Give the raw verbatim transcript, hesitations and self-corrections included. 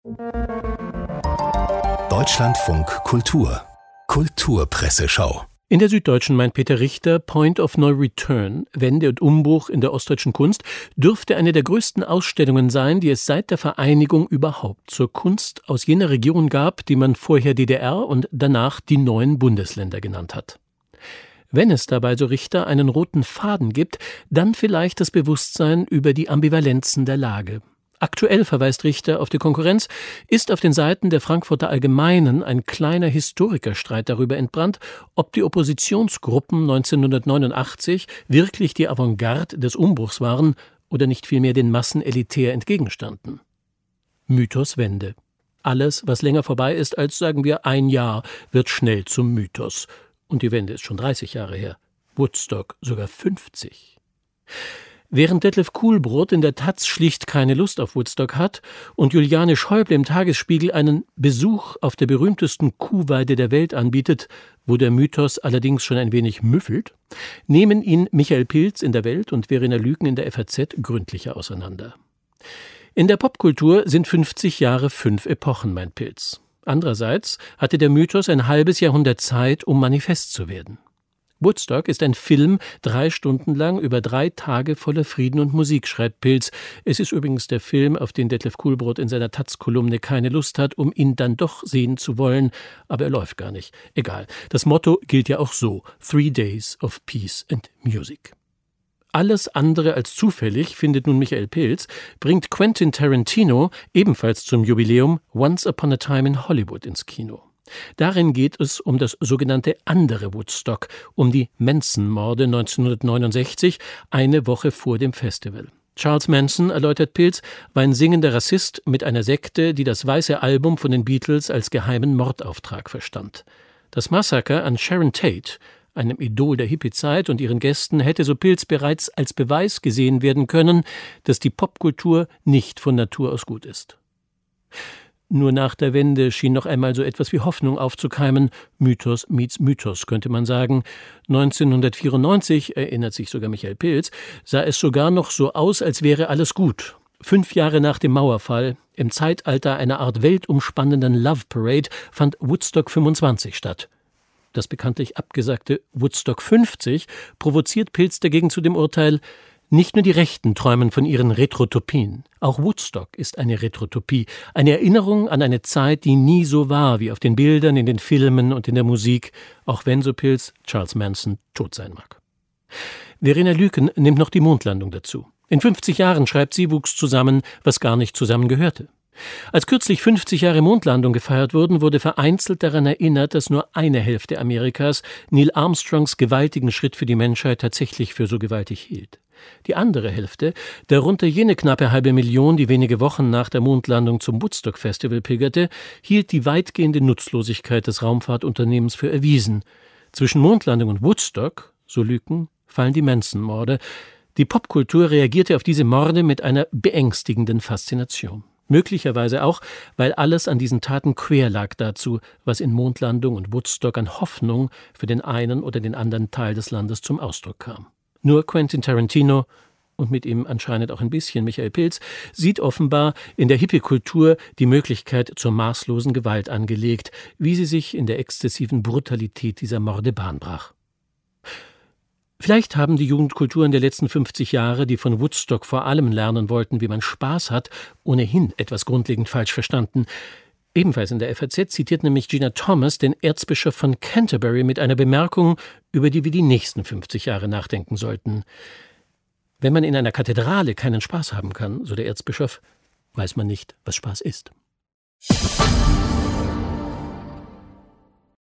Deutschlandfunk Kultur Kulturpresseschau. In der Süddeutschen meint Peter Richter, Point of No Return, Wende und Umbruch in der ostdeutschen Kunst, dürfte eine der größten Ausstellungen sein, die es seit der Vereinigung überhaupt zur Kunst aus jener Region gab, die man vorher D D R und danach die neuen Bundesländer genannt hat. Wenn es dabei, so Richter, einen roten Faden gibt, dann vielleicht das Bewusstsein über die Ambivalenzen der Lage. Aktuell, verweist Richter auf die Konkurrenz, ist auf den Seiten der Frankfurter Allgemeinen ein kleiner Historikerstreit darüber entbrannt, ob die Oppositionsgruppen neunzehnhundertneunundachtzig wirklich die Avantgarde des Umbruchs waren oder nicht vielmehr den Massen elitär entgegenstanden. Mythos Wende. Alles, was länger vorbei ist als, sagen wir, ein Jahr, wird schnell zum Mythos. Und die Wende ist schon dreißig Jahre her. Woodstock sogar fünfzig. Während Detlef Kuhlbrot in der Taz schlicht keine Lust auf Woodstock hat und Juliane Schäuble im Tagesspiegel einen Besuch auf der berühmtesten Kuhweide der Welt anbietet, wo der Mythos allerdings schon ein wenig müffelt, nehmen ihn Michael Pilz in der Welt und Verena Lüken in der F A Z gründlicher auseinander. In der Popkultur sind fünfzig Jahre fünf Epochen, meint Pilz. Andererseits hatte der Mythos ein halbes Jahrhundert Zeit, um manifest zu werden. Woodstock ist ein Film, drei Stunden lang, über drei Tage voller Frieden und Musik, schreibt Pilz. Es ist übrigens der Film, auf den Detlef Kuhlbrot in seiner Taz-Kolumne keine Lust hat, um ihn dann doch sehen zu wollen, aber er läuft gar nicht. Egal, das Motto gilt ja auch so: Three Days of Peace and Music. Alles andere als zufällig, findet nun Michael Pilz, bringt Quentin Tarantino ebenfalls zum Jubiläum Once Upon a Time in Hollywood ins Kino. Darin geht es um das sogenannte andere Woodstock, um die Manson-Morde neunzehnhundertneunundsechzig, eine Woche vor dem Festival. Charles Manson, erläutert Pilz, war ein singender Rassist mit einer Sekte, die das Weiße Album von den Beatles als geheimen Mordauftrag verstand. Das Massaker an Sharon Tate, einem Idol der Hippie-Zeit, und ihren Gästen hätte, so Pilz, bereits als Beweis gesehen werden können, dass die Popkultur nicht von Natur aus gut ist. Nur nach der Wende schien noch einmal so etwas wie Hoffnung aufzukeimen. Mythos meets Mythos, könnte man sagen. neunzehnhundertvierundneunzig, erinnert sich sogar Michael Pilz, sah es sogar noch so aus, als wäre alles gut. Fünf Jahre nach dem Mauerfall, im Zeitalter einer Art weltumspannenden Love Parade, fand Woodstock fünfundzwanzig statt. Das bekanntlich abgesagte Woodstock fünfzig provoziert Pilz dagegen zu dem Urteil: Nicht nur die Rechten träumen von ihren Retrotopien. Auch Woodstock ist eine Retrotopie, eine Erinnerung an eine Zeit, die nie so war wie auf den Bildern, in den Filmen und in der Musik, auch wenn, so Pilz, Charles Manson tot sein mag. Verena Lüken nimmt noch die Mondlandung dazu. In fünfzig Jahren, schreibt sie, wuchs zusammen, was gar nicht zusammengehörte. Als kürzlich fünfzig Jahre Mondlandung gefeiert wurden, wurde vereinzelt daran erinnert, dass nur eine Hälfte Amerikas Neil Armstrongs gewaltigen Schritt für die Menschheit tatsächlich für so gewaltig hielt. Die andere Hälfte, darunter jene knappe halbe Million, die wenige Wochen nach der Mondlandung zum Woodstock-Festival pilgerte, hielt die weitgehende Nutzlosigkeit des Raumfahrtunternehmens für erwiesen. Zwischen Mondlandung und Woodstock, so Lüken, fallen die Manson-Morde. Die Popkultur reagierte auf diese Morde mit einer beängstigenden Faszination. Möglicherweise auch, weil alles an diesen Taten quer lag dazu, was in Mondlandung und Woodstock an Hoffnung für den einen oder den anderen Teil des Landes zum Ausdruck kam. Nur Quentin Tarantino und mit ihm anscheinend auch ein bisschen Michael Pilz sieht offenbar in der Hippie-Kultur die Möglichkeit zur maßlosen Gewalt angelegt, wie sie sich in der exzessiven Brutalität dieser Morde Bahn brach. Vielleicht haben die Jugendkulturen der letzten fünfzig Jahre, die von Woodstock vor allem lernen wollten, wie man Spaß hat, ohnehin etwas grundlegend falsch verstanden. Ebenfalls in der F A Z zitiert nämlich Gina Thomas den Erzbischof von Canterbury mit einer Bemerkung, über die wir die nächsten fünfzig Jahre nachdenken sollten. Wenn man in einer Kathedrale keinen Spaß haben kann, so der Erzbischof, weiß man nicht, was Spaß ist.